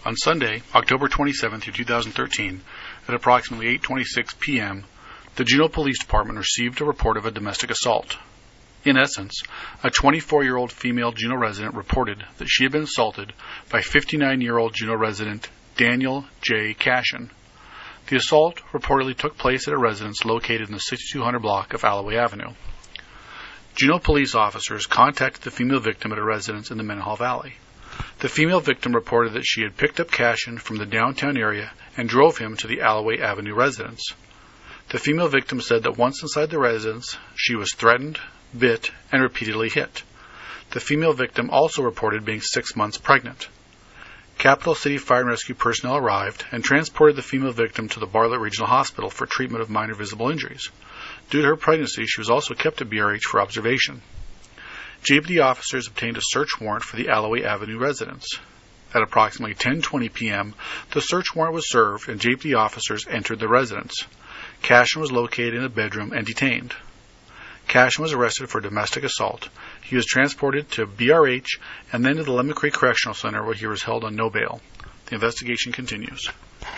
On Sunday, October 27, 2013, at approximately 8:26 p.m., the Juneau Police Department received a report of a domestic assault. In essence, a 24-year-old female Juneau resident reported that she had been assaulted by 59-year-old Juneau resident Daniel J. Cashin. The assault reportedly took place at a residence located in the 6200 block of Alloway Avenue. Juneau police officers contacted the female victim at a residence in the Mendenhall Valley. The female victim reported that she had picked up Cashin from the downtown area and drove him to the Alloway Avenue residence. The female victim said that once inside the residence, she was threatened, bit, and repeatedly hit. The female victim also reported being 6 months pregnant. Capital City Fire and Rescue personnel arrived and transported the female victim to the Bartlett Regional Hospital for treatment of minor visible injuries. Due to her pregnancy, she was also kept at BRH for observation. JPD officers obtained a search warrant for the Alloway Avenue residence. At approximately 10:20 p.m., the search warrant was served and JPD officers entered the residence. Cashin was located in a bedroom and detained. Cashin was arrested for domestic assault. He was transported to BRH and then to the Lemon Creek Correctional Center where he was held on no bail. The investigation continues.